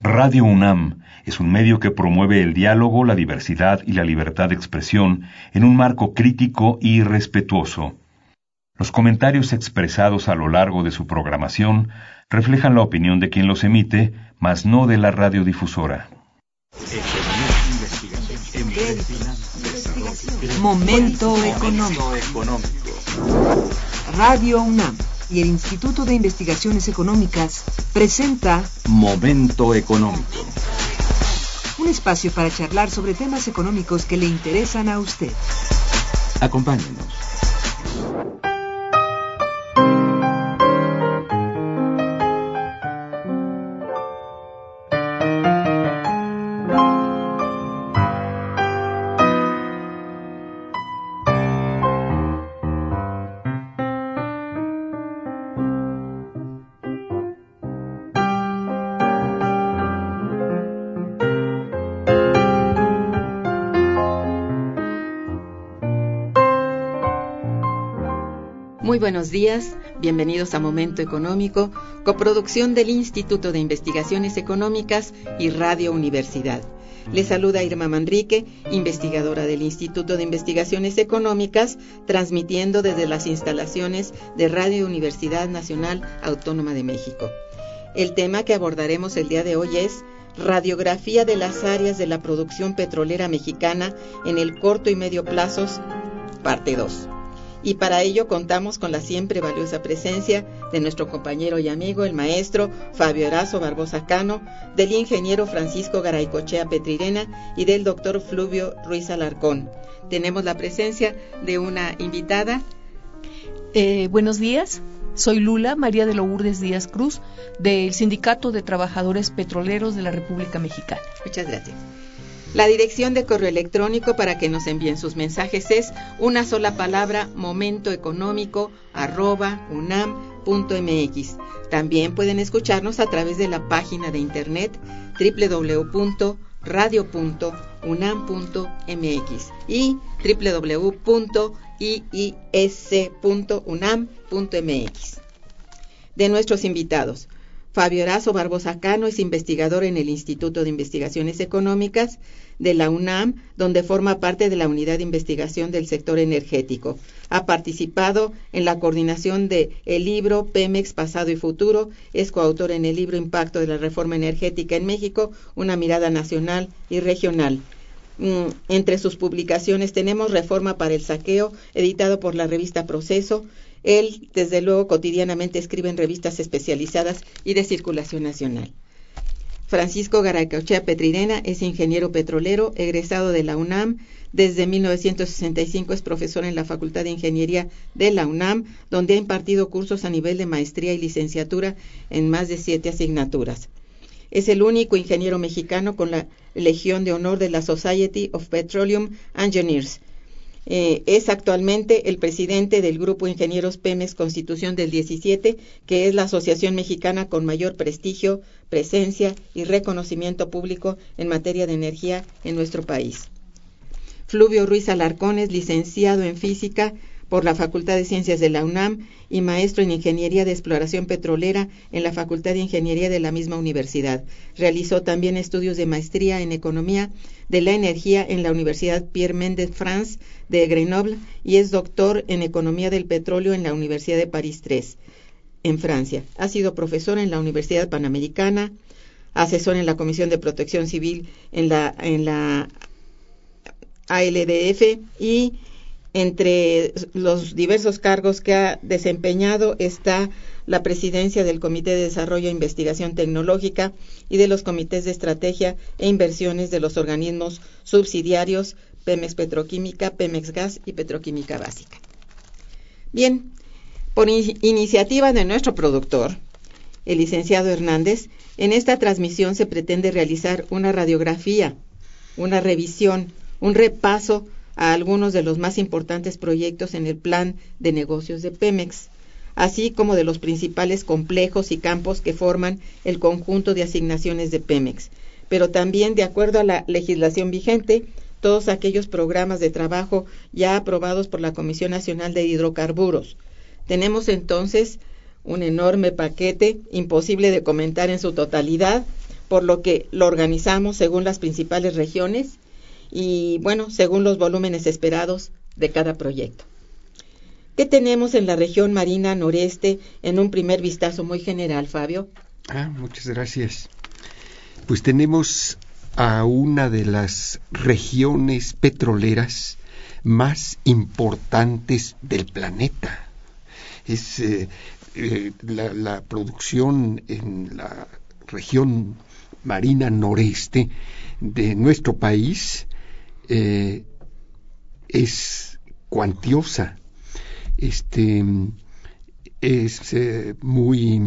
Radio UNAM es un medio que promueve el diálogo, la diversidad y la libertad de expresión en un marco crítico y respetuoso. Los comentarios expresados a lo largo de su programación reflejan la opinión de quien los emite, mas no de la radiodifusora. Momento económico. Radio UNAM y el Instituto de Investigaciones Económicas presenta Momento económico. Un espacio para charlar sobre temas económicos que le interesan a usted. Acompáñenos. Muy buenos días, bienvenidos a Momento Económico, coproducción del Instituto de Investigaciones Económicas y Radio Universidad. Les saluda Irma Manrique, investigadora del Instituto de Investigaciones Económicas, transmitiendo desde las instalaciones de Radio Universidad Nacional Autónoma de México. El tema que abordaremos el día de hoy es radiografía de las áreas de la producción petrolera mexicana en el corto y medio plazos, parte 2. Y para ello contamos con la siempre valiosa presencia de nuestro compañero y amigo, el maestro Fabio Erazo Barbosa Cano, del ingeniero Francisco Garaycochea Petrirena y del doctor Fluvio Ruiz Alarcón. Tenemos la presencia de una invitada. Buenos días, soy Lula María de Lourdes Díaz Cruz, del Sindicato de Trabajadores Petroleros de la República Mexicana. Muchas gracias. La dirección de correo electrónico para que nos envíen sus mensajes es una sola palabra, momentoeconómico@unam.mx. También pueden escucharnos a través de la página de internet www.radio.unam.mx y www.iis.unam.mx. De nuestros invitados, Fabio Erazo Barbosa Cano es investigador en el Instituto de Investigaciones Económicas de la UNAM, donde forma parte de la Unidad de Investigación del Sector Energético. Ha participado en la coordinación de el libro Pemex, Pasado y Futuro, es coautor en el libro Impacto de la Reforma Energética en México, una mirada nacional y regional. Entre sus publicaciones tenemos Reforma para el Saqueo, editado por la revista Proceso. Él, desde luego, cotidianamente escribe en revistas especializadas y de circulación nacional. Francisco Garaycochea Petrirena es ingeniero petrolero, egresado de la UNAM. Desde 1965 es profesor en la Facultad de Ingeniería de la UNAM, donde ha impartido cursos a nivel de maestría y licenciatura en más de 7 asignaturas. Es el único ingeniero mexicano con la Legión de Honor de la Society of Petroleum Engineers. Es actualmente el presidente del Grupo Ingenieros Pemex Constitución del 17, que es la asociación mexicana con mayor prestigio, presencia y reconocimiento público en materia de energía en nuestro país. Fluvio Ruiz Alarcón es licenciado en Física por la Facultad de Ciencias de la UNAM y maestro en Ingeniería de Exploración Petrolera en la Facultad de Ingeniería de la misma universidad. Realizó también estudios de maestría en Economía de la Energía en la Universidad Pierre Mendès France de Grenoble y es doctor en Economía del Petróleo en la Universidad de París III, en Francia. Ha sido profesor en la Universidad Panamericana, asesor en la Comisión de Protección Civil en la ALDF y entre los diversos cargos que ha desempeñado está la presidencia del Comité de Desarrollo e Investigación Tecnológica y de los comités de estrategia e inversiones de los organismos subsidiarios Pemex Petroquímica, Pemex Gas y Petroquímica Básica. Bien, por iniciativa de nuestro productor, el licenciado Hernández, en esta transmisión se pretende realizar una radiografía, una revisión, un repaso a algunos de los más importantes proyectos en el plan de negocios de Pemex, así como de los principales complejos y campos que forman el conjunto de asignaciones de Pemex, pero también, de acuerdo a la legislación vigente, todos aquellos programas de trabajo ya aprobados por la Comisión Nacional de Hidrocarburos. Tenemos entonces un enorme paquete, imposible de comentar en su totalidad, por lo que lo organizamos según las principales regiones y, bueno, según los volúmenes esperados de cada proyecto. ¿Qué tenemos en la región marina noreste en un primer vistazo muy general, Fabio? Muchas gracias. Pues tenemos a una de las regiones petroleras más importantes del planeta. Es la producción en la región marina noreste de nuestro país es cuantiosa. Es muy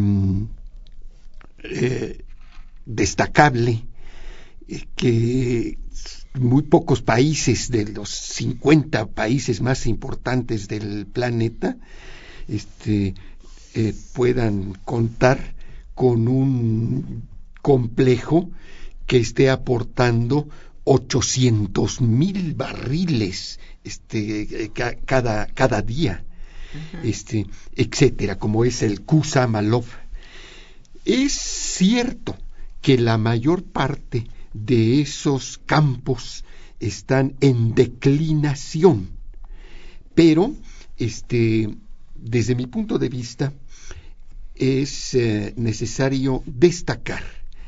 destacable que muy pocos países de los 50 países más importantes del planeta puedan contar con un complejo que esté aportando 800,000 barriles cada día, etcétera, como es el Kusamalov. Es cierto que la mayor parte de esos campos están en declinación, pero desde mi punto de vista es necesario destacar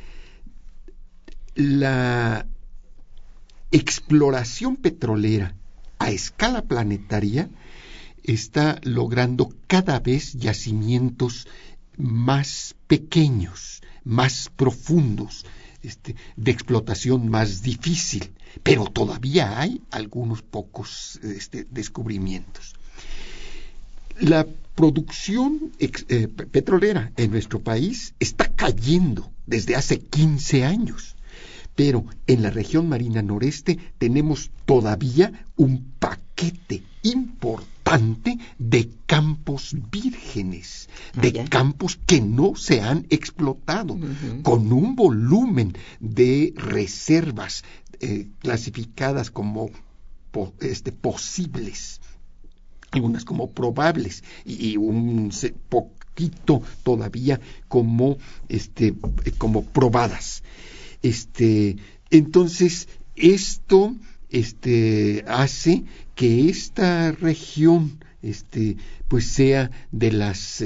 la exploración petrolera a escala planetaria. Está logrando cada vez yacimientos más pequeños, más profundos, de explotación más difícil, pero todavía hay algunos pocos descubrimientos. La producción petrolera en nuestro país está cayendo desde hace 15 años, pero en la región marina noreste tenemos todavía un paquete importante de campos vírgenes, de campos que no se han explotado, con un volumen de reservas clasificadas como posibles, algunas como probables y un poquito todavía como probadas. Entonces esto hace que esta región pues sea de las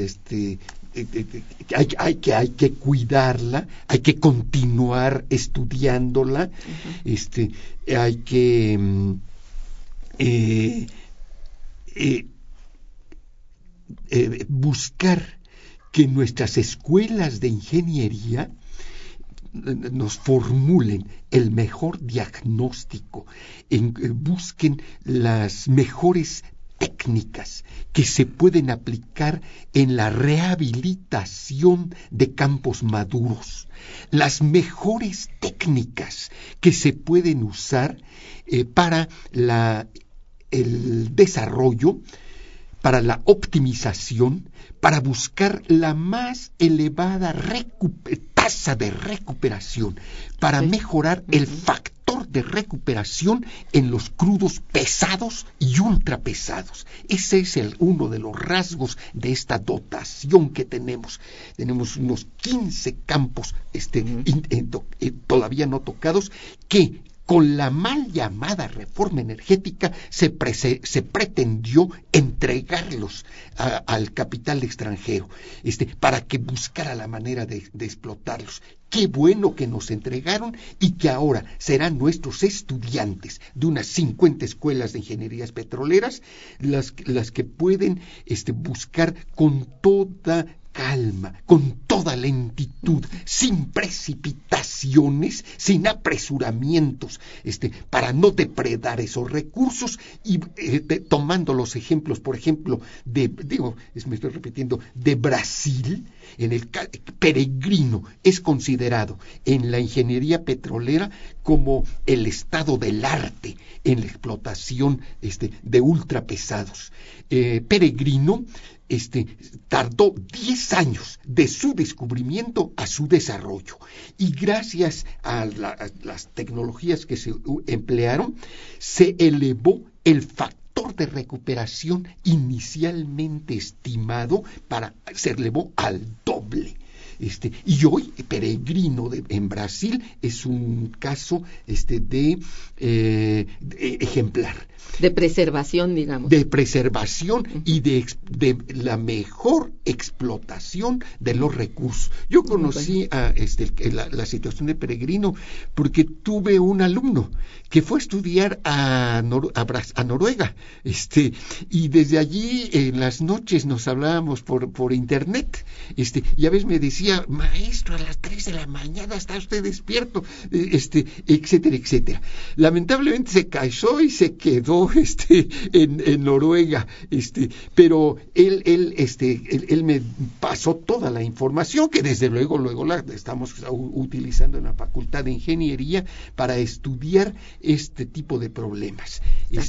hay que cuidarla, hay que continuar estudiándola, hay que buscar que nuestras escuelas de ingeniería nos formulen el mejor diagnóstico, busquen las mejores técnicas que se pueden aplicar en la rehabilitación de campos maduros, las mejores técnicas que se pueden usar para el desarrollo, para la optimización, para buscar la más elevada tasa de recuperación, para mejorar el factor de recuperación en los crudos pesados y ultrapesados. Ese es uno de los rasgos de esta dotación que tenemos. Tenemos unos 15 campos todavía no tocados que con la mal llamada reforma energética se pretendió entregarlos al capital extranjero, para que buscara la manera de explotarlos. Qué bueno que nos entregaron y que ahora serán nuestros estudiantes de unas 50 escuelas de ingenierías petroleras las que pueden buscar con toda calma, con toda lentitud, sin precipitaciones, sin apresuramientos, para no depredar esos recursos y tomando los ejemplos, por ejemplo, me estoy repitiendo, de Brasil. En el Peregrino es considerado en la ingeniería petrolera como el estado del arte en la explotación de ultrapesados. Peregrino tardó 10 años de su descubrimiento a su desarrollo, y gracias a las tecnologías que se emplearon se elevó el factor de recuperación inicialmente estimado se elevó al doble. Y hoy Peregrino en Brasil es un caso de ejemplar. De preservación, digamos. De preservación y de la mejor explotación de los recursos. Yo conocí la situación de Peregrino porque tuve un alumno que fue a estudiar a Noruega, y desde allí en las noches nos hablábamos por internet, y a veces me decía, maestro, a las 3 de la mañana está usted despierto, etcétera, etcétera. Lamentablemente se casó y se quedó en Noruega, pero él me pasó toda la información que desde luego la estamos utilizando en la Facultad de Ingeniería para estudiar este tipo de problemas.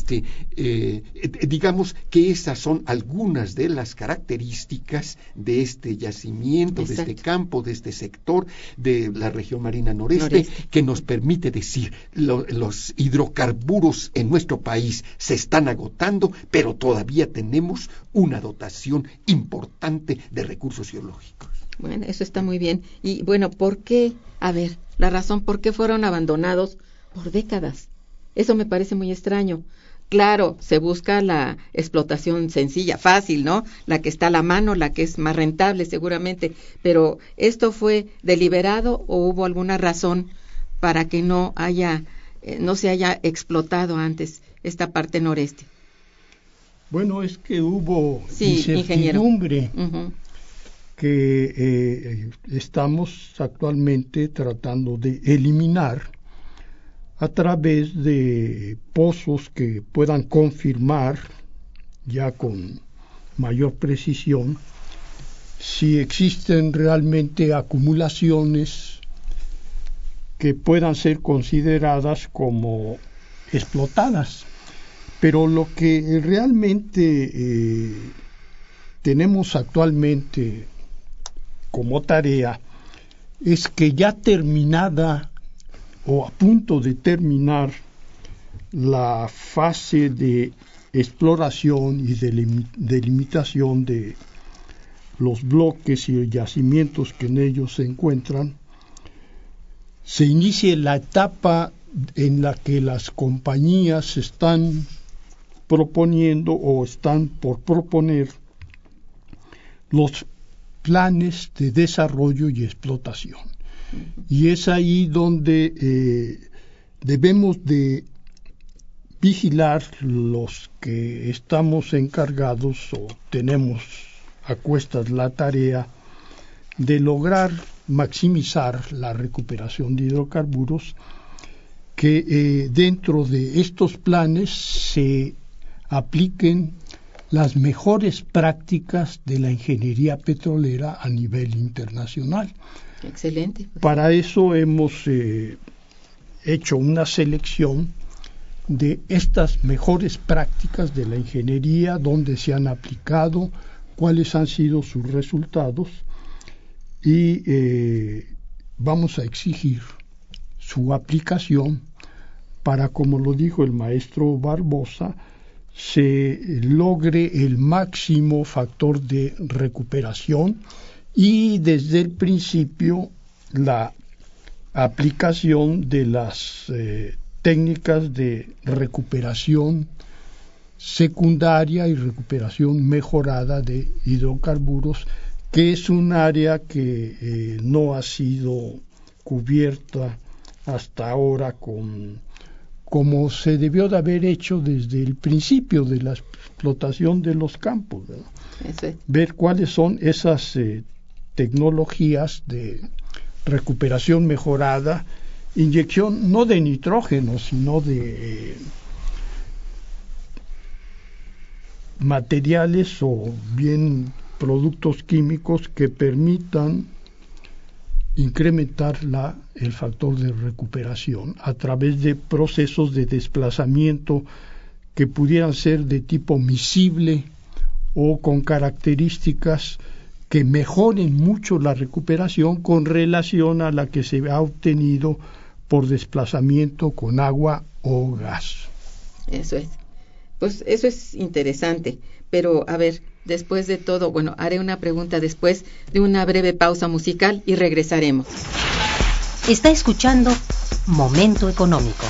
Digamos que esas son algunas de las características de este yacimiento, de este campo, de este sector de la región marina noreste, que nos permite decir los hidrocarburos en nuestro país se están agotando, pero todavía tenemos una dotación importante de recursos geológicos. Bueno, eso está muy bien. Y bueno, ¿por qué? A ver, la razón por qué fueron abandonados por décadas. Eso me parece muy extraño. Claro, se busca la explotación sencilla, fácil, ¿no? La que está a la mano, la que es más rentable seguramente. Pero ¿esto fue deliberado o hubo alguna razón para que no se haya explotado antes esta parte noreste? Bueno, es que hubo incertidumbre que estamos actualmente tratando de eliminar a través de pozos que puedan confirmar ya con mayor precisión si existen realmente acumulaciones que puedan ser consideradas como explotadas. Pero lo que realmente tenemos actualmente como tarea es que ya terminada o a punto de terminar la fase de exploración y de delimitación de los bloques y yacimientos que en ellos se encuentran, se inicie la etapa en la que las compañías están proponiendo o están por proponer los planes de desarrollo y explotación. Y es ahí donde debemos de vigilar los que estamos encargados o tenemos a cuestas la tarea de lograr maximizar la recuperación de hidrocarburos, que dentro de estos planes se apliquen las mejores prácticas de la ingeniería petrolera a nivel internacional. Excelente. Para eso hemos hecho una selección de estas mejores prácticas de la ingeniería, donde se han aplicado, cuáles han sido sus resultados, y vamos a exigir su aplicación para, como lo dijo el maestro Barbosa, se logre el máximo factor de recuperación y desde el principio la aplicación de las técnicas de recuperación secundaria y recuperación mejorada de hidrocarburos, que es un área que no ha sido cubierta hasta ahora como se debió de haber hecho desde el principio de la explotación de los campos, ¿verdad? Ver cuáles son esas tecnologías de recuperación mejorada, inyección no de nitrógeno, sino de materiales o bien productos químicos que permitan incrementar el factor de recuperación a través de procesos de desplazamiento que pudieran ser de tipo miscible o con características que mejoren mucho la recuperación con relación a la que se ha obtenido por desplazamiento con agua o gas. Eso es. Pues eso es interesante, pero a ver, después de todo, bueno, haré una pregunta después de una breve pausa musical y regresaremos. Está escuchando Momento Económico.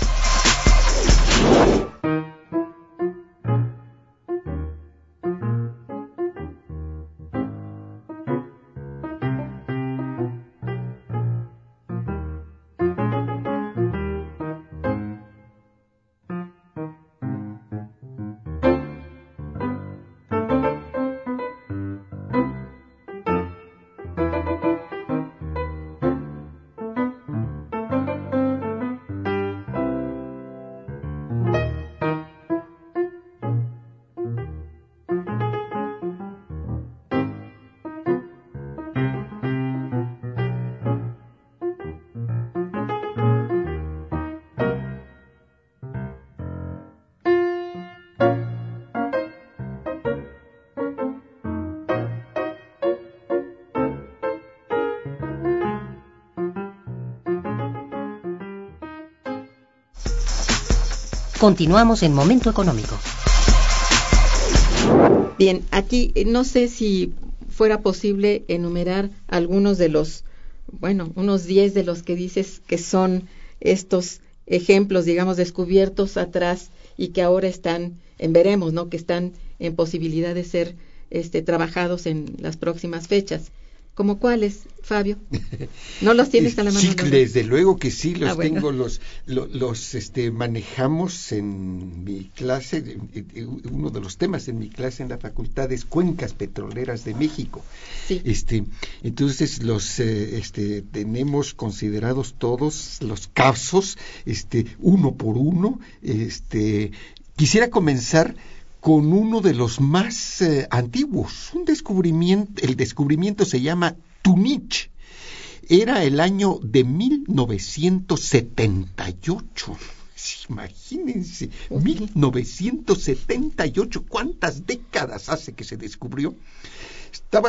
Continuamos en Momento Económico. Bien, aquí no sé si fuera posible enumerar algunos de los, bueno, unos 10 de los que dices que son estos ejemplos, digamos, descubiertos atrás y que ahora están veremos, ¿no? Que están en posibilidad de ser trabajados en las próximas fechas. ¿Cómo cuáles, Fabio? ¿No los tienes a la mano? Sí, desde luego que sí, los bueno. tengo, los manejamos en mi clase. Uno de los temas en mi clase en la facultad es Cuencas Petroleras de México. Sí. Entonces los tenemos considerados todos los casos, uno por uno. Quisiera comenzar con uno de los más antiguos, el descubrimiento se llama Tunich, era el año de 1978, imagínense, 1978, ¿cuántas décadas hace que se descubrió? Estaba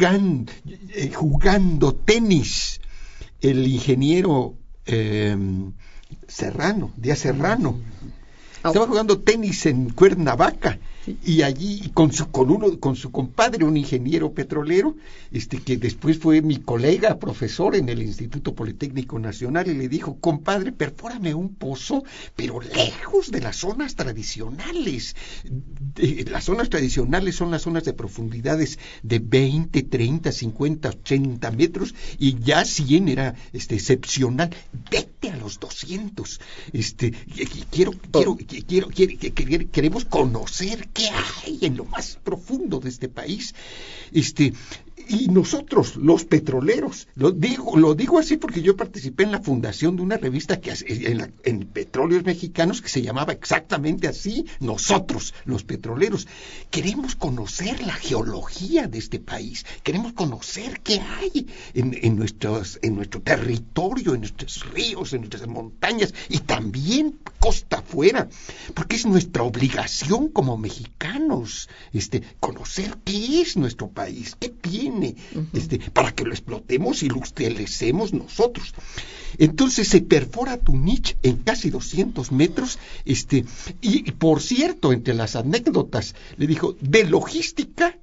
jugando tenis el ingeniero Díaz Serrano. Estaba jugando tenis en Cuernavaca, sí. Y allí con su compadre, un ingeniero petrolero, que después fue mi colega profesor en el Instituto Politécnico Nacional, y le dijo: compadre, perfórame un pozo, pero lejos de las zonas tradicionales. Las zonas tradicionales son las zonas de profundidades de 20, 30, 50, 80 metros, y ya 100 era excepcional. Vete a los 200. Queremos conocer qué hay en lo más profundo de este país. Y nosotros, los petroleros, lo digo así porque yo participé en la fundación de una revista en Petróleos Mexicanos que se llamaba exactamente así, nosotros, los petroleros. Queremos conocer la geología de este país, queremos conocer qué hay en nuestro territorio, en nuestros ríos, en nuestras montañas y también costa afuera, porque es nuestra obligación como mexicanos, conocer qué es nuestro país, qué tiene, para que lo explotemos y lo utilicemos nosotros. Entonces se perfora Tunich en casi 200 metros, y por cierto, entre las anécdotas, le dijo: de logística,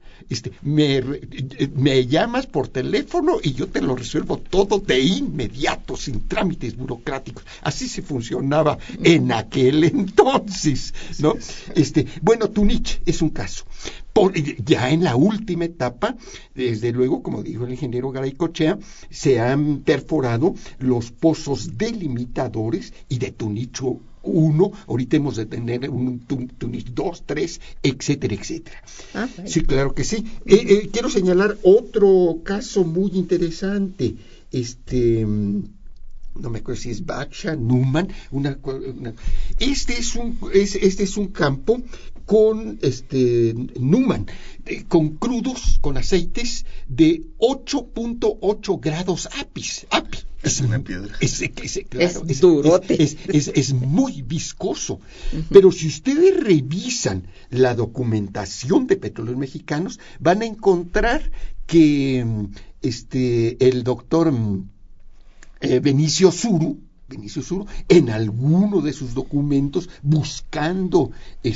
me llamas por teléfono y yo te lo resuelvo todo de inmediato, sin trámites burocráticos. Así se funcionaba en aquel entonces, ¿no? Bueno, Tunich es un caso. Ya en la última etapa, desde luego, como dijo el ingeniero Garaycochea, se han perforado los pozos delimitadores, y de Tunich 1, ahorita hemos de tener un Tunich 2, 3, etcétera, etcétera. Bueno. Sí, claro que sí. Quiero señalar otro caso muy interesante. No me acuerdo si es Baksha, Newman, este es un campo con Newman, con crudos, con aceites de 8.8 grados API. Es una piedra. Claro, es durote. Es muy viscoso. Pero si ustedes revisan la documentación de Petróleos Mexicanos, van a encontrar que el doctor Benicio Zuru, Vinicio Suro, en alguno de sus documentos, buscando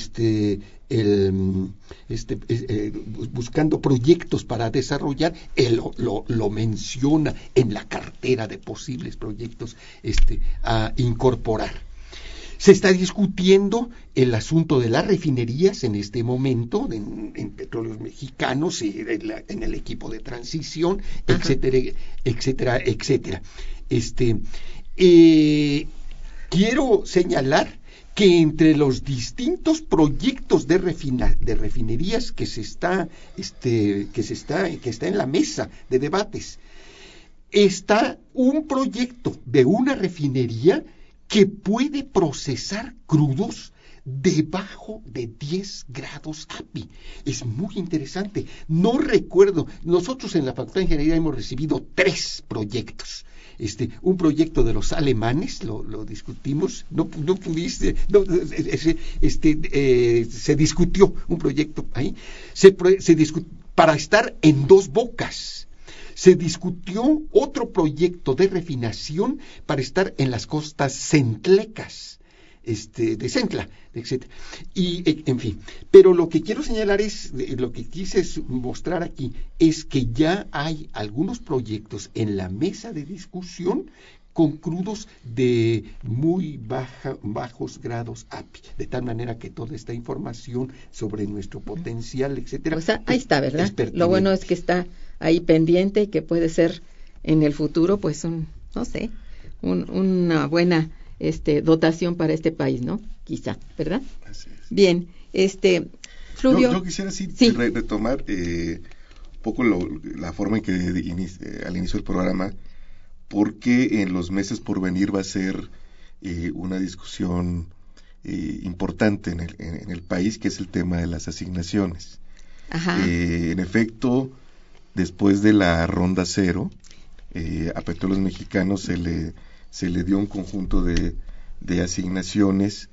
buscando proyectos para desarrollar, él lo menciona en la cartera de posibles proyectos a incorporar. Se está discutiendo el asunto de las refinerías en este momento, en Petróleos Mexicanos y en el equipo de transición, etcétera, etcétera, etcétera. Quiero señalar que entre los distintos proyectos de refinerías que está en la mesa de debates, está un proyecto de una refinería que puede procesar crudos debajo de 10 grados API. Es muy interesante. No recuerdo, nosotros en la Facultad de Ingeniería hemos recibido 3 proyectos. Un proyecto de los alemanes, lo discutimos, se discutió un proyecto ahí, para estar en Dos Bocas. Se discutió otro proyecto de refinación para estar en las costas centlecas, de Centla, etc. Y, en fin, pero lo que quiero señalar lo que quise mostrar aquí, es que ya hay algunos proyectos en la mesa de discusión con crudos de muy bajos grados API, de tal manera que toda esta información sobre nuestro potencial, etcétera. O sea, ahí está, ¿verdad? Lo bueno es que está ahí pendiente y que puede ser en el futuro, pues, una buena dotación para este país, ¿no? Quizá, ¿verdad? Así es. Bien, Fluvio. Yo quisiera retomar un poco la forma en que al inicio del programa, porque en los meses por venir va a ser una discusión importante en el país, que es el tema de las asignaciones. Ajá. En efecto, después de la ronda 0, a Petróleos Mexicanos se le dio un conjunto de asignaciones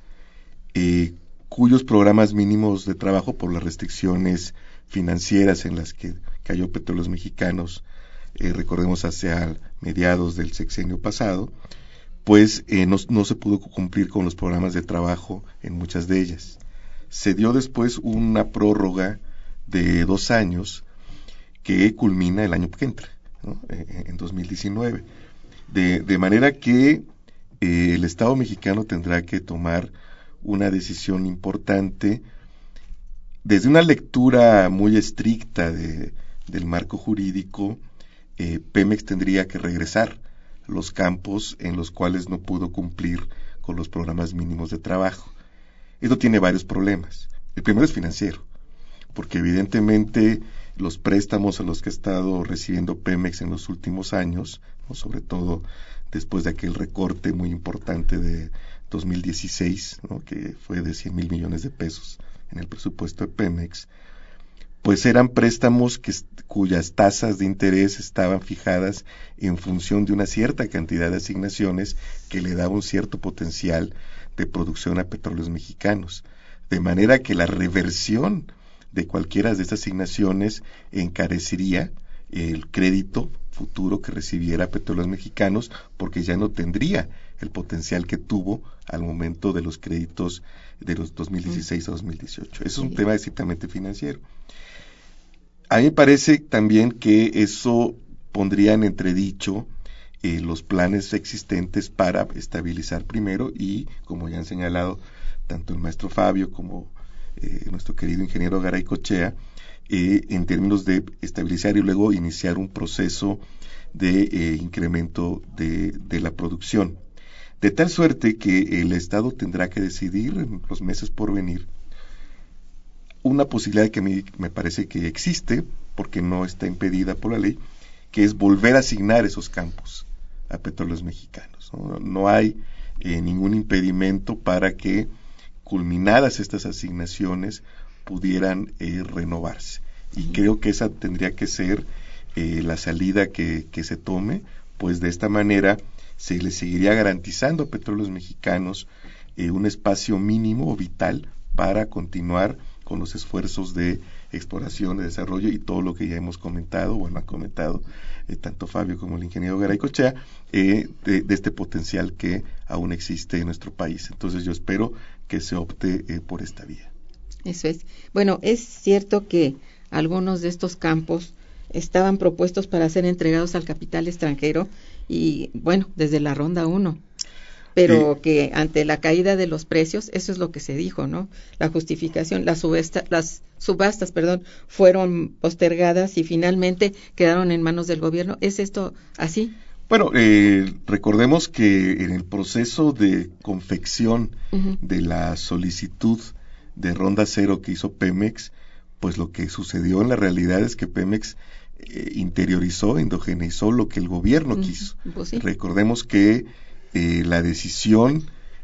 cuyos programas mínimos de trabajo, por las restricciones financieras en las que cayó Petróleos Mexicanos, recordemos hacia mediados del sexenio pasado, pues no se pudo cumplir con los programas de trabajo en muchas de ellas. Se dio después una prórroga de 2 años que culmina el año que entra, ¿no? En 2019. De manera que el Estado mexicano tendrá que tomar una decisión importante desde una lectura muy estricta del marco jurídico. Pemex tendría que regresar los campos en los cuales no pudo cumplir con los programas mínimos de trabajo. Esto tiene varios problemas. El primero es financiero, porque evidentemente los préstamos a los que ha estado recibiendo Pemex en los últimos años, ¿no?, sobre todo después de aquel recorte muy importante de 2016, ¿no?, que fue de 100,000 millones de pesos en el presupuesto de Pemex, pues eran préstamos cuyas tasas de interés estaban fijadas en función de una cierta cantidad de asignaciones que le daba un cierto potencial de producción a Petróleos Mexicanos, de manera que la reversión de cualquiera de estas asignaciones encarecería el crédito futuro que recibiera Petróleos Mexicanos, porque ya no tendría el potencial que tuvo al momento de los créditos de los 2016 a 2018. Eso es un tema estrictamente financiero. A mí me parece también que eso pondría en entredicho los planes existentes para estabilizar primero y, como ya han señalado tanto el maestro Fabio como nuestro querido ingeniero Garay-Cochea, en términos de estabilizar y luego iniciar un proceso de incremento de la producción. De tal suerte que el Estado tendrá que decidir en los meses por venir una posibilidad que a mí me parece que existe, porque no está impedida por la ley, que es volver a asignar esos campos a Petróleos Mexicanos. No hay ningún impedimento para que, culminadas estas asignaciones, pudieran renovarse. Y creo que esa tendría que ser la salida que se tome, pues de esta manera se le seguiría garantizando a Petróleos Mexicanos un espacio mínimo vital para continuar con los esfuerzos de exploración, de desarrollo y todo lo que ya hemos comentado, han comentado tanto Fabio como el ingeniero Garaycochea, de este potencial que aún existe en nuestro país. Entonces yo espero que se opte por esta vía. Eso es. Bueno, es cierto que algunos de estos campos estaban propuestos para ser entregados al capital extranjero y, bueno, desde la ronda 1. Pero que ante la caída de los precios, eso es lo que se dijo, ¿no? La justificación, las subastas, fueron postergadas y finalmente quedaron en manos del gobierno. ¿Es esto así? Bueno, recordemos que en el proceso de confección de la solicitud de ronda 0 que hizo Pemex, pues lo que sucedió en la realidad es que Pemex interiorizó, endogeneizó lo que el gobierno quiso. Pues sí. Recordemos que la decisión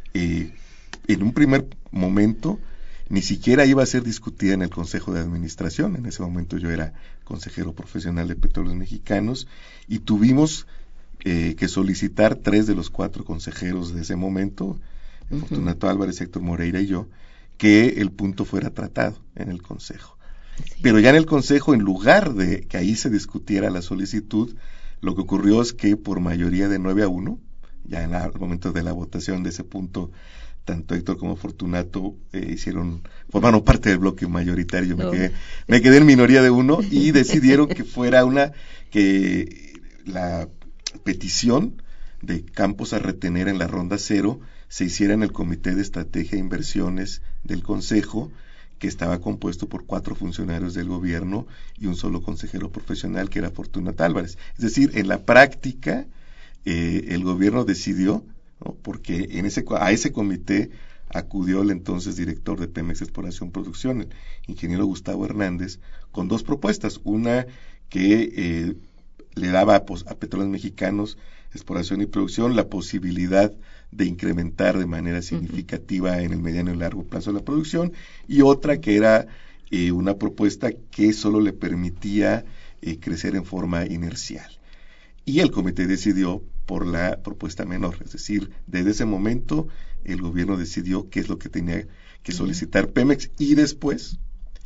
en un primer momento ni siquiera iba a ser discutida en el Consejo de Administración. En ese momento yo era consejero profesional de Petróleos Mexicanos y tuvimos que solicitar 3 de los 4 consejeros de ese momento, Fortunato Álvarez, Héctor Moreira y yo, que el punto fuera tratado en el Consejo. Sí. Pero ya en el Consejo, en lugar de que ahí se discutiera la solicitud, lo que ocurrió es que por mayoría de 9-1, ya en el momento de la votación de ese punto, tanto Héctor como Fortunato formaron parte del bloque mayoritario. No. Me quedé en minoría de 1 y decidieron que fuera que la petición de campos a retener en la ronda 0 se hiciera en el Comité de Estrategia e Inversiones del Consejo, que estaba compuesto por 4 funcionarios del gobierno y un solo consejero profesional, que era Fortunato Álvarez. Es decir, en la práctica, el gobierno decidió, ¿no? Porque a ese comité acudió el entonces director de Pemex Exploración Producción, el ingeniero Gustavo Hernández, con 2 propuestas. Una que le daba a Petróleos Mexicanos, Exploración y Producción, la posibilidad de incrementar de manera significativa en el mediano y largo plazo la producción, y otra que era una propuesta que solo le permitía crecer en forma inercial. Y el comité decidió por la propuesta menor, es decir, desde ese momento el gobierno decidió qué es lo que tenía que solicitar Pemex, y después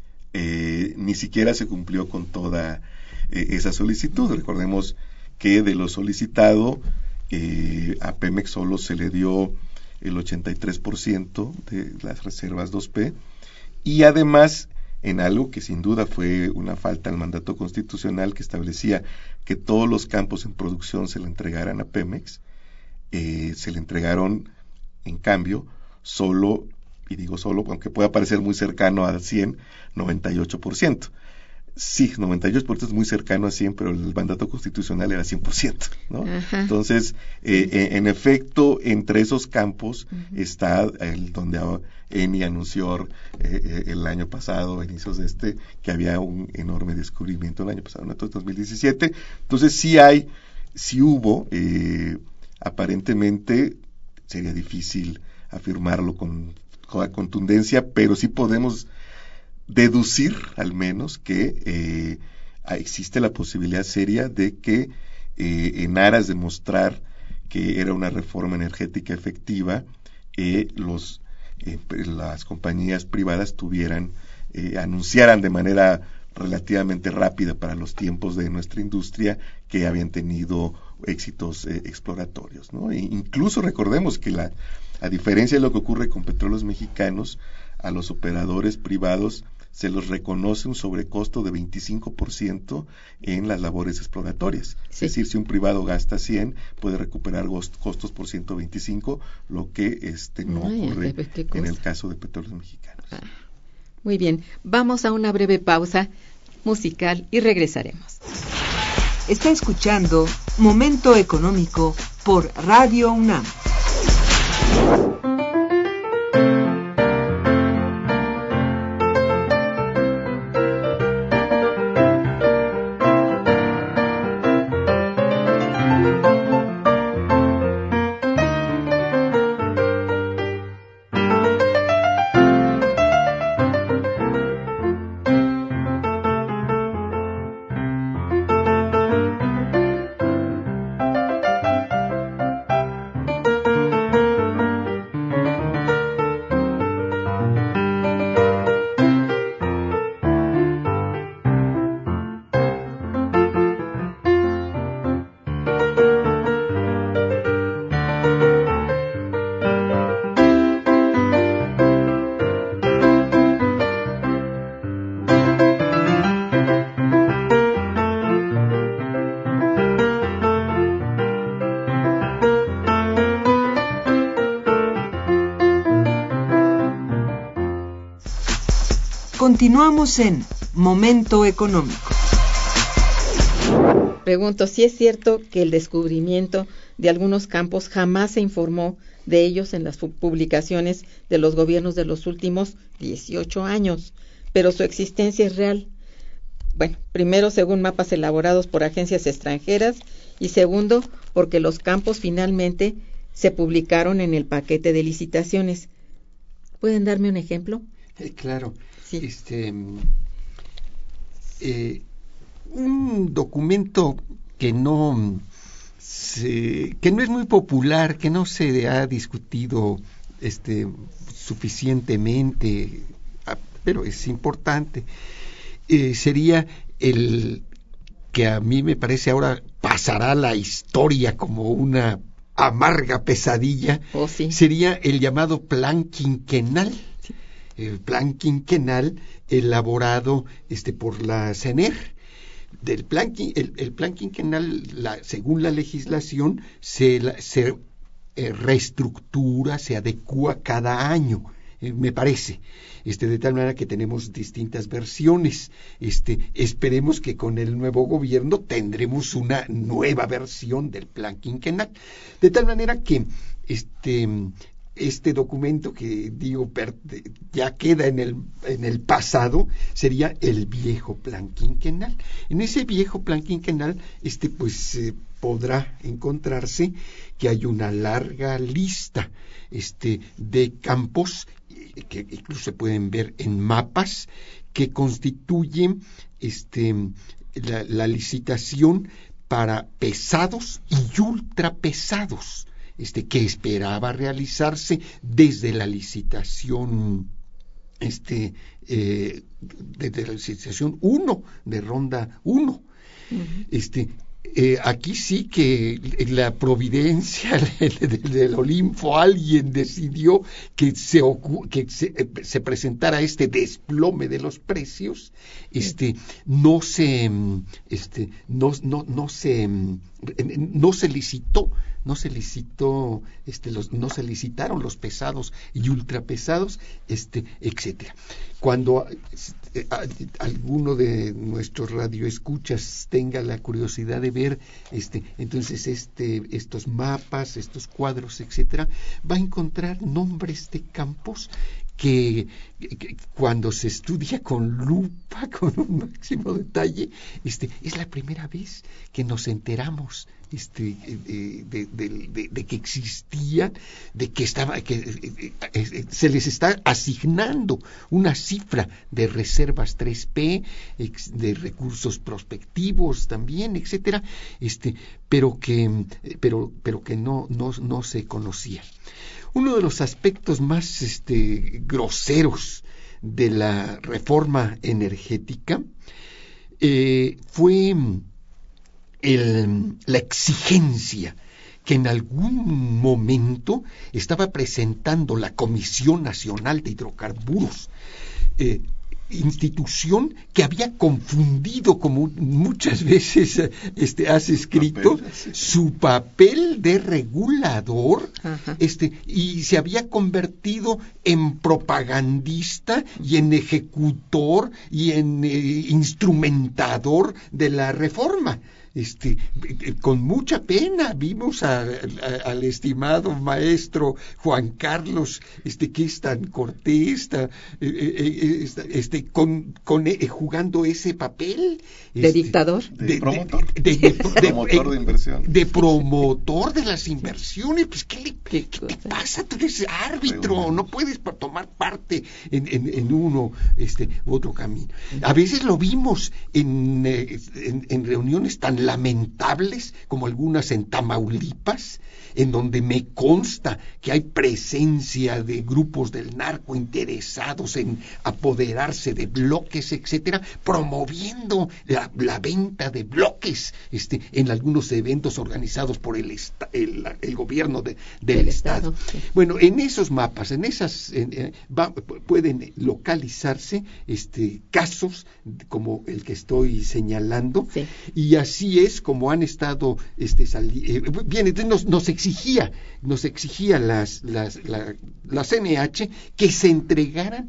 ni siquiera se cumplió con toda esa solicitud. Recordemos que de lo solicitado a Pemex solo se le dio el 83% de las reservas 2P, y además en algo que sin duda fue una falta al mandato constitucional, que establecía que todos los campos en producción se le entregaran a Pemex, se le entregaron en cambio solo, y digo solo, aunque pueda parecer muy cercano al 100, 98%. Sí, 98% es muy cercano a 100, pero el mandato constitucional era 100%, ¿no? Ajá. Entonces, en efecto, entre esos campos está donde ENI anunció el año pasado, a inicios de que había un enorme descubrimiento el año pasado, en 2017. Entonces, sí hubo, aparentemente, sería difícil afirmarlo con contundencia, pero sí podemos deducir al menos que existe la posibilidad seria de que en aras de mostrar que era una reforma energética efectiva, las compañías privadas anunciaran de manera relativamente rápida para los tiempos de nuestra industria que habían tenido éxitos exploratorios, ¿no? E incluso recordemos que a diferencia de lo que ocurre con Petróleos Mexicanos, a los operadores privados se los reconoce un sobrecosto de 25% en las labores exploratorias. Sí. Es decir, si un privado gasta 100, puede recuperar costos por 125, lo que no ocurre en el caso de Petróleos Mexicanos. Muy bien, vamos a una breve pausa musical y regresaremos. Está escuchando Momento Económico por Radio UNAM. Continuamos en Momento Económico. Pregunto si es cierto que el descubrimiento de algunos campos jamás se informó de ellos en las publicaciones de los gobiernos de los últimos 18 años, pero su existencia es real. Bueno, primero según mapas elaborados por agencias extranjeras y segundo porque los campos finalmente se publicaron en el paquete de licitaciones. ¿Pueden darme un ejemplo? Claro. Sí. Un documento que no es muy popular, que no se ha discutido suficientemente, pero es importante, sería el que a mí me parece ahora pasará a la historia como una amarga pesadilla. Sí. Sería el llamado Plan Quinquenal. Sí. El Plan Quinquenal elaborado por la CNER. El plan quinquenal, según la legislación, se reestructura, se adecúa cada año, me parece, de tal manera que tenemos distintas versiones. Esperemos que con el nuevo gobierno tendremos una nueva versión del plan quinquenal, de tal manera que este documento que digo ya queda en el pasado, sería el viejo plan quinquenal. En ese viejo plan quinquenal podrá encontrarse que hay una larga lista de campos que incluso se pueden ver en mapas que constituyen la licitación para pesados y ultrapesados, que esperaba realizarse desde la licitación desde la licitación 1 de ronda 1. Aquí sí que la providencia del Olimpo, alguien decidió que se presentara este desplome de los precios. No se licitó, no se licitaron los pesados y ultrapesados, etcétera. Cuando alguno de nuestros radioescuchas tenga la curiosidad de ver entonces estos mapas, estos cuadros, etcétera, va a encontrar nombres de campos que cuando se estudia con lupa, con un máximo detalle, es la primera vez que nos enteramos de que existían, de que se les está asignando una cifra de reservas 3P, de recursos prospectivos también, etcétera, pero que no se conocía. Uno de los aspectos más groseros de la reforma energética fue la exigencia que en algún momento estaba presentando la Comisión Nacional de Hidrocarburos, institución que había confundido, como muchas veces has escrito, su papel de regulador, y se había convertido en propagandista y en ejecutor y en instrumentador de la reforma. Con mucha pena vimos al estimado maestro Juan Carlos, que es tan cortés, jugando ese papel de dictador, de promotor de inversión, de promotor de las inversiones. Pues ¿qué te pasa? Tú eres árbitro, no puedes tomar parte en uno u otro camino. A veces lo vimos en reuniones tan lamentables como algunas en Tamaulipas, en donde me consta que hay presencia de grupos del narco interesados en apoderarse de bloques, etcétera, promoviendo la venta de bloques en algunos eventos organizados por el gobierno del Estado. Sí. Bueno, en esos mapas, pueden localizarse casos como el que estoy señalando, sí. Y así es como han estado bien, entonces nos exigía la CNH que se entregaran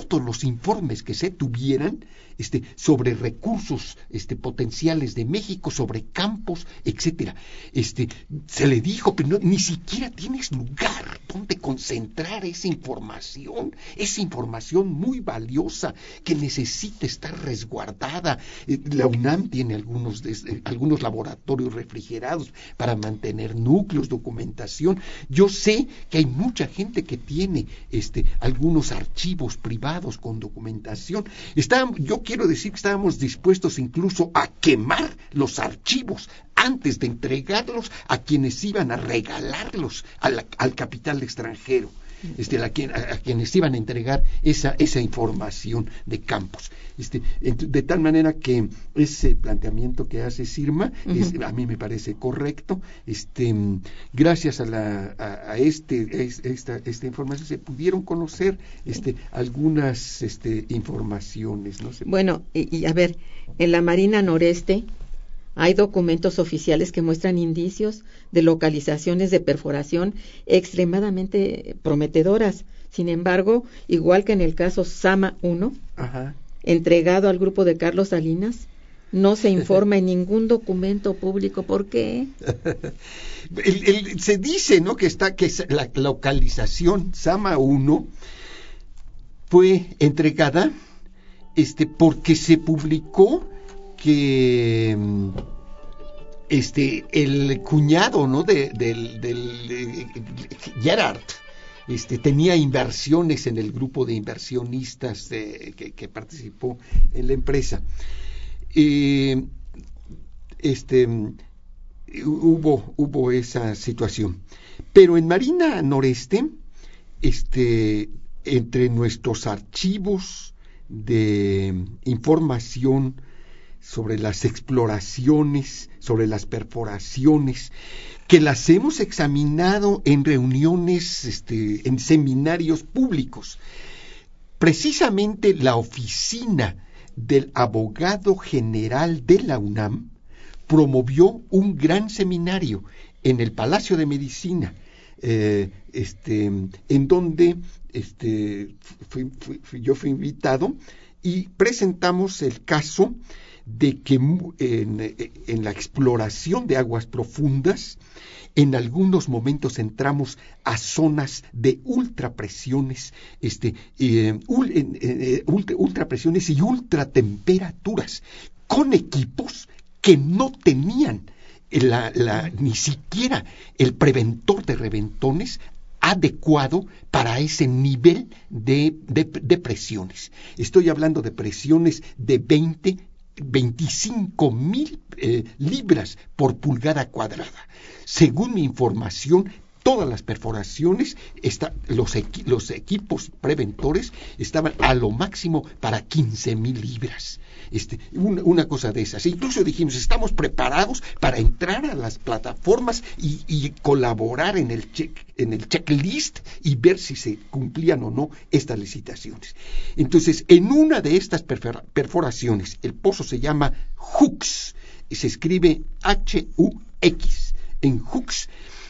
todos los informes que se tuvieran sobre recursos potenciales de México, sobre campos, etcétera. Se le dijo, pero ni siquiera tienes lugar donde concentrar esa información muy valiosa que necesita estar resguardada. La UNAM tiene algunos laboratorios refrigerados para mantener núcleos, documentación. Yo sé que hay mucha gente que tiene algunos archivos privados con documentación. Yo quiero decir que estábamos dispuestos incluso a quemar los archivos antes de entregarlos a quienes iban a regalarlos al capital extranjero, a quienes iban a entregar esa información de campos. De tal manera que ese planteamiento que hace Sirma a mí me parece correcto. Gracias a esta información se pudieron conocer algunas informaciones, ¿no? Bueno, y a ver, en la Marina Noreste hay documentos oficiales que muestran indicios de localizaciones de perforación extremadamente prometedoras. Sin embargo, igual que en el caso Sama 1, entregado al grupo de Carlos Salinas, no se informa en ningún documento público. ¿Por qué? Se dice, ¿no?, que la localización Sama 1 fue entregada porque se publicó que el cuñado, ¿no?, del Gerard tenía inversiones en el grupo de inversionistas que participó en la empresa. Hubo esa situación, pero en Marina Noreste, entre nuestros archivos de información sobre las exploraciones, sobre las perforaciones, que las hemos examinado en reuniones, en seminarios públicos. Precisamente la oficina del abogado general de la UNAM promovió un gran seminario en el Palacio de Medicina, en donde yo fui invitado y presentamos el caso de que en la exploración de aguas profundas, en algunos momentos entramos a zonas de ultrapresiones, ultrapresiones y ultratemperaturas, con equipos que no tenían ni siquiera el preventor de reventones adecuado para ese nivel de presiones. Estoy hablando de presiones de 25,000 libras por pulgada cuadrada. Según mi información, todas las perforaciones, los equipos preventores estaban a lo máximo para 15,000 libras. Una cosa de esas. Incluso dijimos, estamos preparados para entrar a las plataformas y colaborar en el checklist y ver si se cumplían o no estas licitaciones. Entonces, en una de estas perforaciones, el pozo se llama Hux, y se escribe H-U-X. En Hux,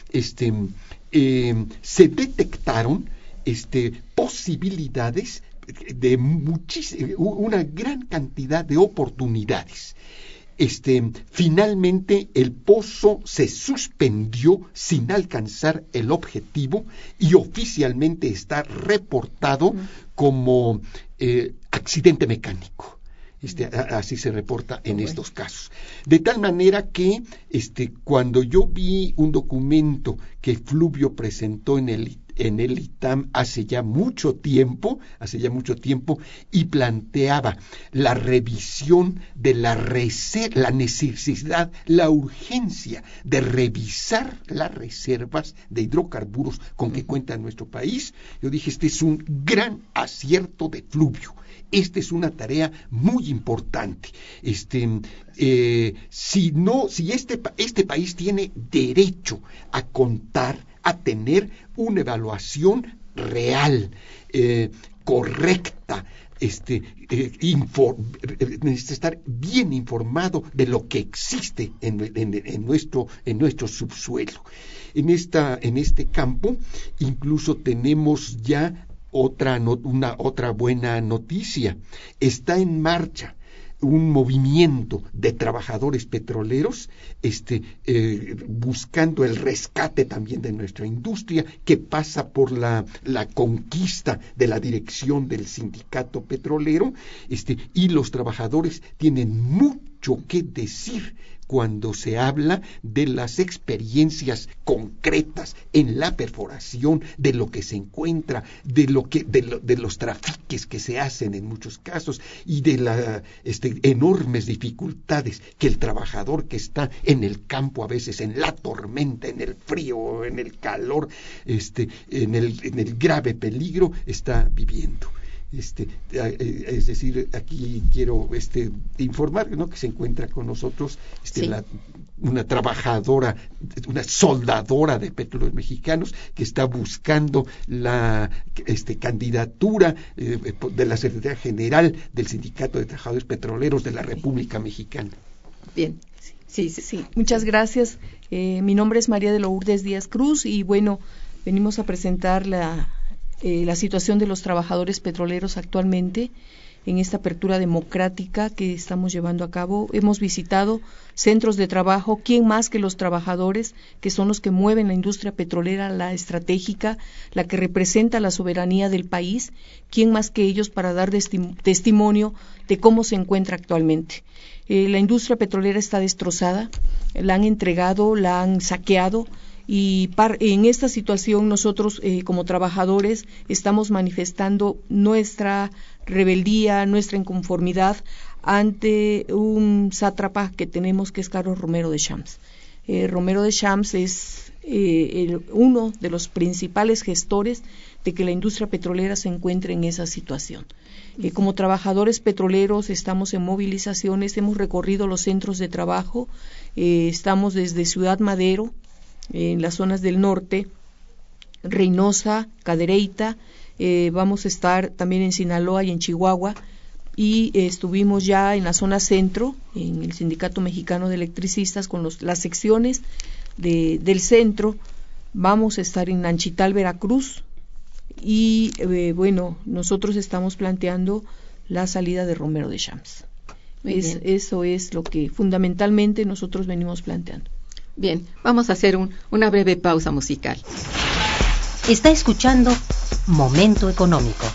se detectaron posibilidades de una gran cantidad de oportunidades. Finalmente el pozo se suspendió sin alcanzar el objetivo y oficialmente está reportado como accidente mecánico. Así se reporta en estos casos. De tal manera que cuando yo vi un documento que Fluvio presentó en el ITAM hace ya mucho tiempo, y planteaba la revisión de la necesidad, la urgencia de revisar las reservas de hidrocarburos con que cuenta nuestro país, yo dije, este es un gran acierto de Fluvio. Esta es una tarea muy importante. Si este país tiene derecho a contar, a tener una evaluación real, correcta, necesita estar bien informado de lo que existe en nuestro subsuelo. En este campo incluso tenemos ya otra buena noticia. Está en marcha un movimiento de trabajadores petroleros buscando el rescate también de nuestra industria, que pasa por la conquista de la dirección del sindicato petrolero, y los trabajadores tienen mucho que decir cuando se habla de las experiencias concretas en la perforación, de lo que se encuentra, de los trafiques que se hacen en muchos casos, y de las enormes dificultades que el trabajador que está en el campo, a veces en la tormenta, en el frío, en el calor, en el grave peligro, está viviendo. Es decir, aquí quiero informar, ¿no?, que se encuentra con nosotros sí, una trabajadora, una soldadora de Petróleos Mexicanos, que está buscando la candidatura de la Secretaría General del Sindicato de Trabajadores Petroleros de la República Mexicana. Bien. Sí. Muchas gracias. Mi nombre es María de Lourdes Díaz Cruz y bueno, venimos a presentar la situación de los trabajadores petroleros actualmente en esta apertura democrática que estamos llevando a cabo. Hemos visitado centros de trabajo. ¿Quién más que los trabajadores, que son los que mueven la industria petrolera, la estratégica, la que representa la soberanía del país? ¿Quién más que ellos para dar testimonio de cómo se encuentra actualmente? La industria petrolera está destrozada, la han entregado, la han saqueado, y en esta situación nosotros como trabajadores estamos manifestando nuestra rebeldía, nuestra inconformidad ante un sátrapa que tenemos, que es Carlos Romero de Champs. Romero de Champs es uno de los principales gestores de que la industria petrolera se encuentre en esa situación. Como trabajadores petroleros estamos en movilizaciones, hemos recorrido los centros de trabajo, estamos desde Ciudad Madero, en las zonas del norte, Reynosa, Cadereyta, vamos a estar también en Sinaloa y en Chihuahua, y estuvimos ya en la zona centro, en el Sindicato Mexicano de Electricistas, con las secciones del centro. Vamos a estar en Nanchital, Veracruz, y bueno, nosotros estamos planteando la salida de Romero de Champs. Eso es lo que fundamentalmente nosotros venimos planteando. Bien, vamos a hacer una breve pausa musical. Está escuchando Momento Económico.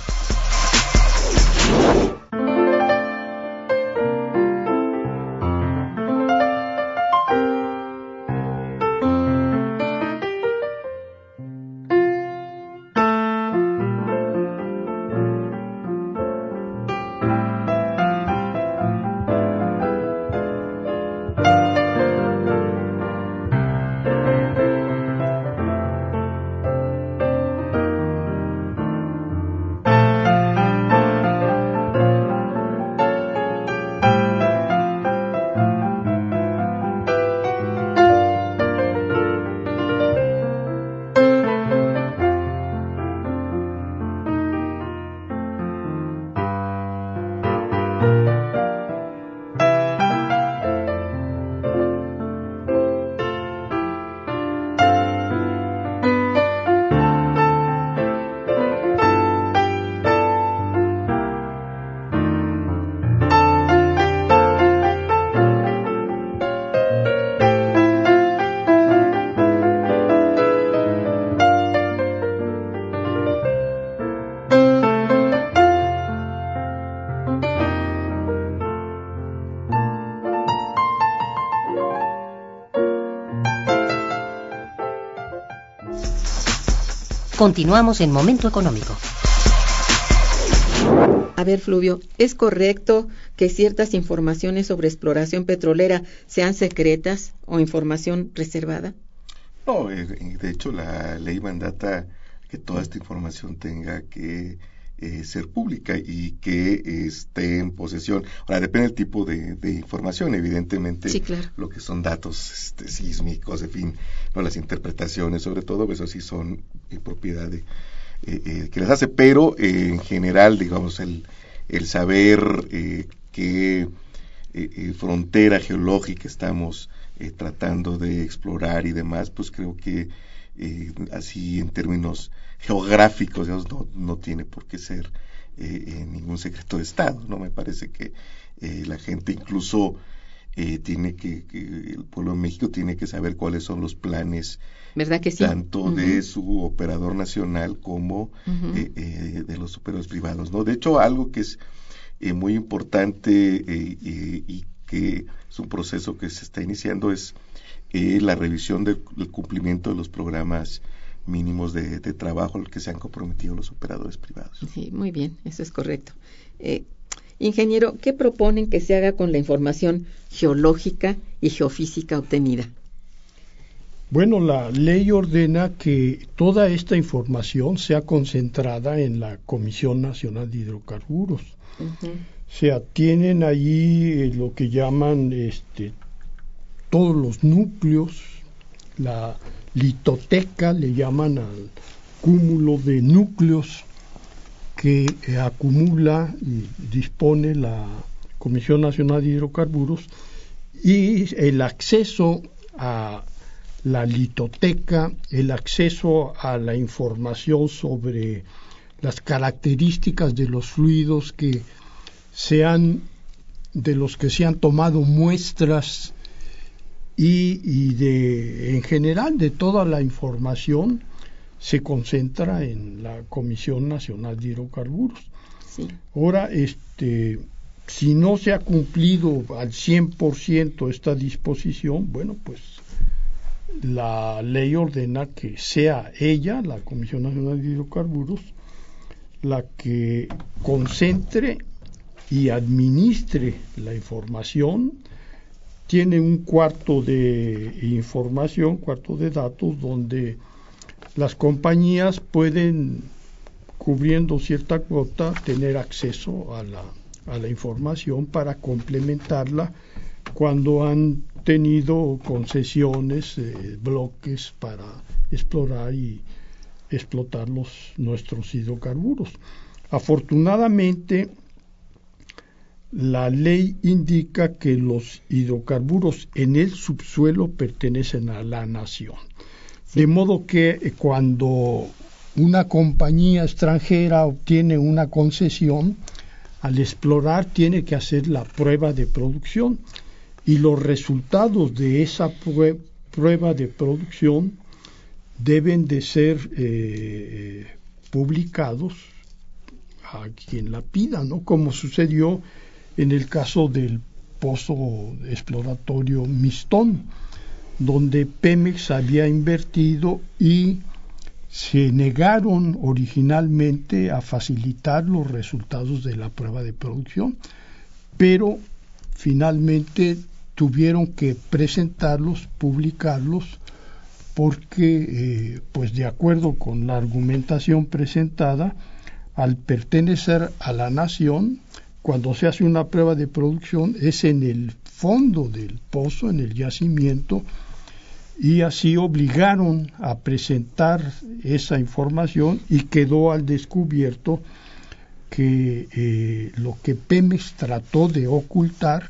Continuamos en Momento Económico. A ver, Fluvio, ¿es correcto que ciertas informaciones sobre exploración petrolera sean secretas o información reservada? No, de hecho la ley mandata que toda esta información tenga que ser pública y que esté en posesión. Ahora, depende del tipo de información, evidentemente. Sí, claro. Lo que son datos sísmicos, en fin, no, las interpretaciones, sobre todo, eso sí son propiedad de que les hace, pero en general, digamos, el saber qué frontera geológica estamos tratando de explorar y demás, pues creo que así en términos geográficos, digamos, no tiene por qué ser ningún secreto de Estado, ¿no? Me parece que la gente incluso tiene el pueblo de México tiene que saber cuáles son los planes, ¿verdad que sí? Tanto de su operador nacional como de los operadores privados, ¿no? De hecho, algo que es muy importante y que es un proceso que se está iniciando es la revisión del cumplimiento de los programas mínimos de trabajo al que se han comprometido los operadores privados. Sí, muy bien, eso es correcto. Ingeniero, ¿qué proponen que se haga con la información geológica y geofísica obtenida? Bueno, la ley ordena que toda esta información sea concentrada en la Comisión Nacional de Hidrocarburos. Se atienen allí lo que llaman todos los núcleos, la litoteca, le llaman al cúmulo de núcleos que acumula y dispone la Comisión Nacional de Hidrocarburos, y el acceso a la litoteca, el acceso a la información sobre las características de los fluidos de los que se han tomado muestras y en general de toda la información se concentra en la Comisión Nacional de Hidrocarburos. Sí. Ahora, si no se ha cumplido al 100% esta disposición, bueno, pues la ley ordena que sea ella, la Comisión Nacional de Hidrocarburos, la que concentre y administre la información. Tiene un cuarto de información, cuarto de datos, donde las compañías pueden, cubriendo cierta cuota, tener acceso a la información para complementarla cuando han tenido concesiones, bloques para explorar y explotar nuestros hidrocarburos. Afortunadamente, la ley indica que los hidrocarburos en el subsuelo pertenecen a la nación. De modo que cuando una compañía extranjera obtiene una concesión, al explorar tiene que hacer la prueba de producción, y los resultados de esa prueba de producción deben de ser publicados a quien la pida, ¿no? Como sucedió en el caso del pozo exploratorio Mistón, donde Pemex había invertido y se negaron originalmente a facilitar los resultados de la prueba de producción, pero finalmente tuvieron que presentarlos, publicarlos, porque pues de acuerdo con la argumentación presentada, al pertenecer a la nación, cuando se hace una prueba de producción es en el fondo del pozo, en el yacimiento, y así obligaron a presentar esa información, y quedó al descubierto que lo que Pemex trató de ocultar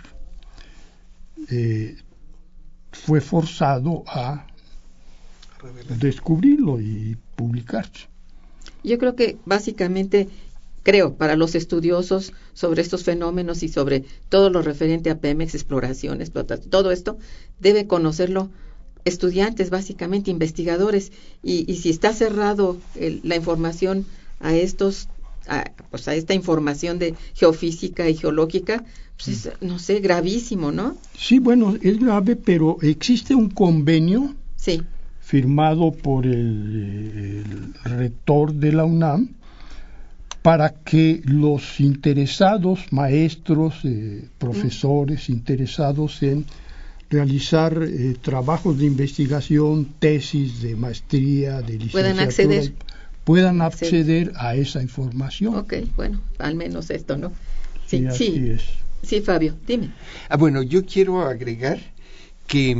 fue forzado a descubrirlo y publicarse. Yo creo que básicamente, para los estudiosos sobre estos fenómenos y sobre todo lo referente a Pemex, exploración, explotación, todo esto, debe conocerlo estudiantes, básicamente investigadores, y si está cerrado la información a esta información de geofísica y geológica, pues es, no sé, gravísimo, ¿no? Sí, bueno, es grave, pero existe un convenio firmado por el rector de la UNAM para que los interesados, maestros, profesores interesados en realizar trabajos de investigación, tesis de maestría, de licenciatura, puedan acceder a esa información. Ok, bueno, al menos esto, ¿no? Sí, así es. Sí, Fabio, dime. Bueno, yo quiero agregar que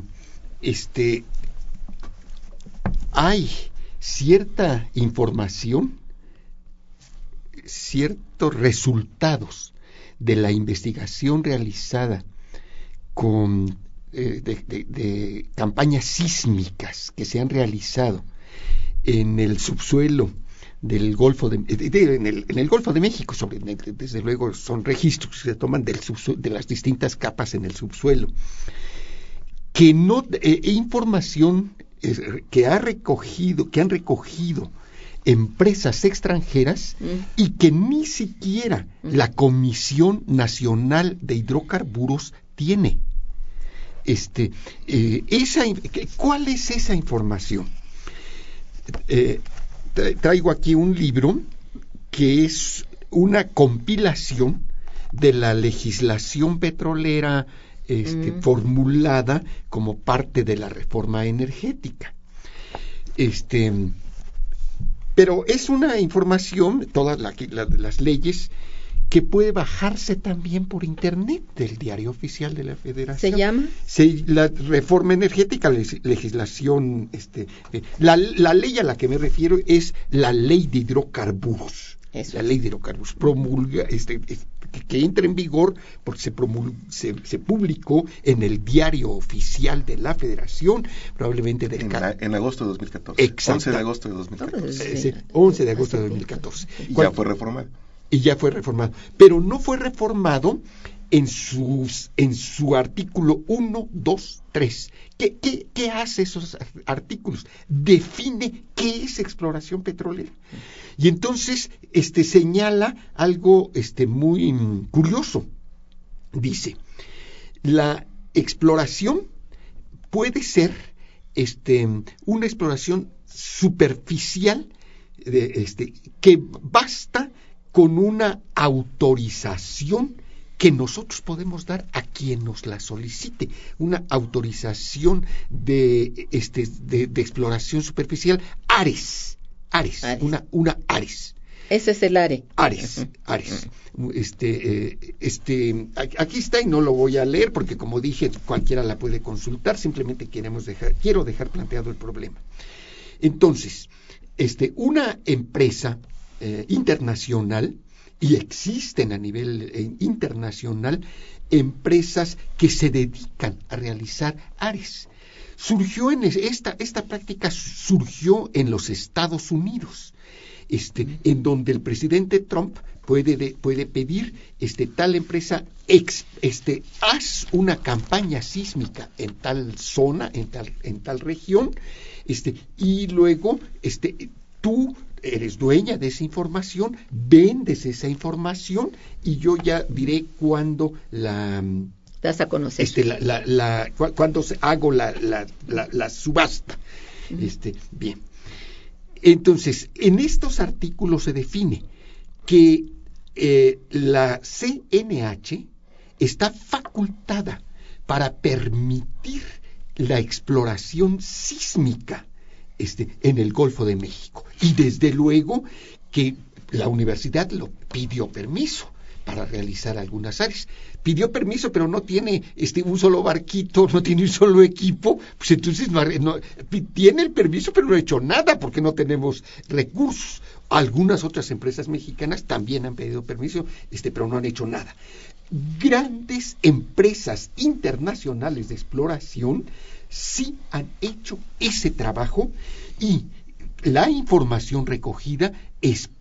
hay cierta información, ciertos resultados de la investigación realizada con de campañas sísmicas que se han realizado en el subsuelo del Golfo en el Golfo de México, desde luego son registros que se toman de las distintas capas en el subsuelo, que no información que han recogido empresas extranjeras y que ni siquiera la Comisión Nacional de Hidrocarburos tiene. ¿Cuál es esa información? Traigo aquí un libro que es una compilación de la legislación petrolera formulada como parte de la reforma energética. Pero es una información, todas las leyes, que puede bajarse también por internet del Diario Oficial de la Federación. ¿Se llama? La reforma energética, legislación, la ley a la que me refiero es la Ley de Hidrocarburos. Eso. La Ley de Hidrocarburos promulga, que entra en vigor porque se publicó en el Diario Oficial de la Federación, probablemente en agosto de 2014. Exacto. 11 de agosto de 2014. 11 de agosto de 2014. Y ya fue reformado. Y ya fue reformado, pero no fue reformado en su artículo 1, 2, 3. ¿Qué hace esos artículos? Define qué es exploración petrolera. Y entonces señala algo muy curioso. Dice, la exploración puede ser una exploración superficial que basta con una autorización que nosotros podemos dar a quien nos la solicite, una autorización de exploración superficial, ARES. Una ARES. Ese es el ARE. ARES. Aquí está y no lo voy a leer porque, como dije, cualquiera la puede consultar, simplemente quiero dejar planteado el problema. Entonces, una empresa internacional, y existen a nivel internacional empresas que se dedican a realizar ARES. Esta práctica surgió en los Estados Unidos, en donde el presidente Trump puede pedir tal empresa, haz una campaña sísmica en tal zona, en tal región, y luego tú eres dueña de esa información, vendes esa información y yo ya diré cuándo das a conocer. Cuando hago la subasta. Bien. Entonces, en estos artículos se define que la CNH está facultada para permitir la exploración sísmica en el Golfo de México. Y desde luego que la universidad lo pidió permiso para realizar algunas áreas. Pidió permiso, pero no tiene un solo barquito, no tiene un solo equipo, pues entonces no, tiene el permiso, pero no ha hecho nada porque no tenemos recursos. Algunas otras empresas mexicanas también han pedido permiso, pero no han hecho nada. Grandes empresas internacionales de exploración sí han hecho ese trabajo y la información recogida es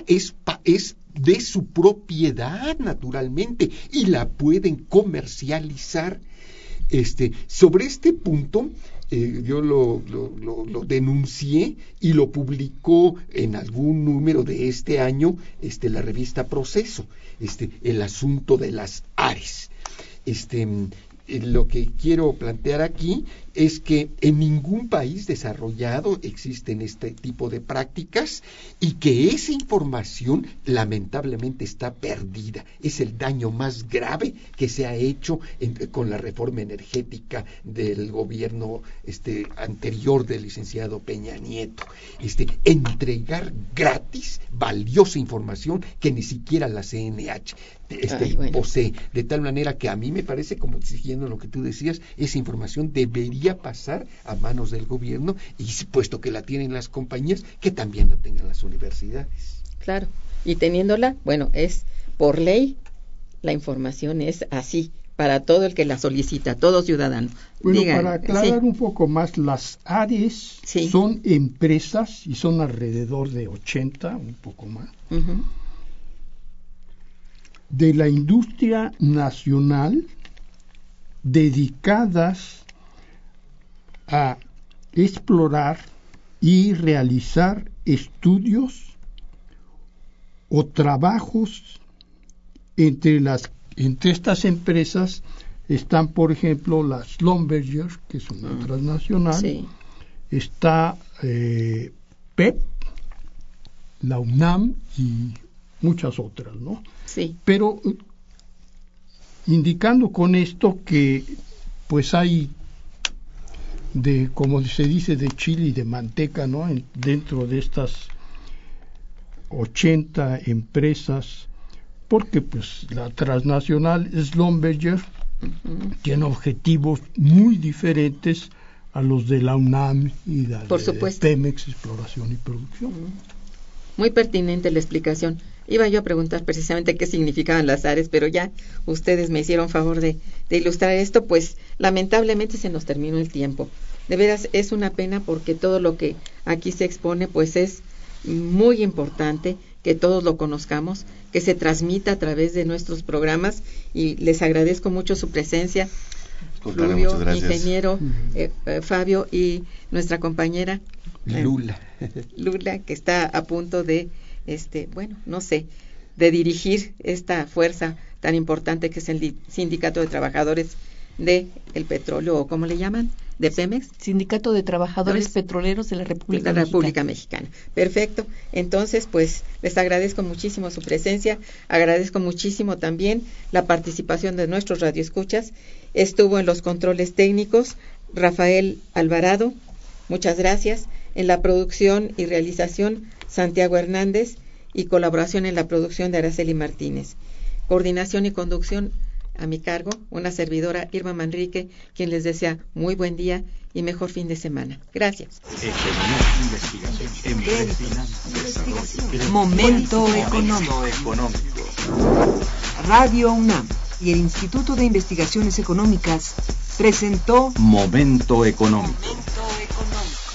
de su propiedad, naturalmente, y la pueden comercializar. Sobre este punto, yo lo denuncié y lo publicó en algún número de este año la revista Proceso, el asunto de las ARES. Lo que quiero plantear aquí es que en ningún país desarrollado existen este tipo de prácticas y que esa información lamentablemente está perdida. Es el daño más grave que se ha hecho con la reforma energética del gobierno anterior del licenciado Peña Nieto. Entregar gratis valiosa información que ni siquiera la CNH posee, de tal manera que a mí me parece, como siguiendo lo que tú decías, esa información debería pasar a manos del gobierno y puesto que la tienen las compañías, que también la tengan las universidades. Claro, y teniéndola, bueno, es por ley, la información es así, para todo el que la solicita, todo ciudadano. Bueno, Digan, para aclarar sí. un poco más, las ARES Sí. son empresas y son alrededor de 80, un poco más, Ujú. de la industria nacional dedicadas a explorar y realizar estudios o trabajos entre estas empresas. Están, por ejemplo, las Schlumberger, que es una transnacional, Sí. está PEP, la UNAM y muchas otras, ¿no? Sí. Pero indicando con esto que pues hay de, como se dice, de chile y de manteca, ¿no? Dentro de estas 80 empresas, porque pues la transnacional Schlumberger tiene objetivos muy diferentes a los de la UNAM y de Pemex, Exploración y Producción. Muy pertinente la explicación. Iba yo a preguntar precisamente qué significaban las ARES, pero ya ustedes me hicieron favor de ilustrar esto, pues lamentablemente se nos terminó el tiempo. De veras es una pena porque todo lo que aquí se expone pues es muy importante que todos lo conozcamos, que se transmita a través de nuestros programas, y les agradezco mucho su presencia, Fluvio, ingeniero Fabio, y nuestra compañera Lula, que está a punto de, de dirigir esta fuerza tan importante que es el Sindicato de Trabajadores de el Petróleo, o ¿cómo le llaman? ¿De Pemex? Sindicato de Trabajadores Petroleros de la República Mexicana. Perfecto. Entonces, pues, les agradezco muchísimo su presencia, agradezco muchísimo también la participación de nuestros radioescuchas. Estuvo en los controles técnicos Rafael Alvarado, muchas gracias. En la producción y realización, Santiago Hernández, y colaboración en la producción de Araceli Martínez. Coordinación y conducción a mi cargo, una servidora, Irma Manrique, quien les desea muy buen día y mejor fin de semana. Gracias. Momento económico. Radio UNAM y el Instituto de Investigaciones Económicas presentó Momento económico.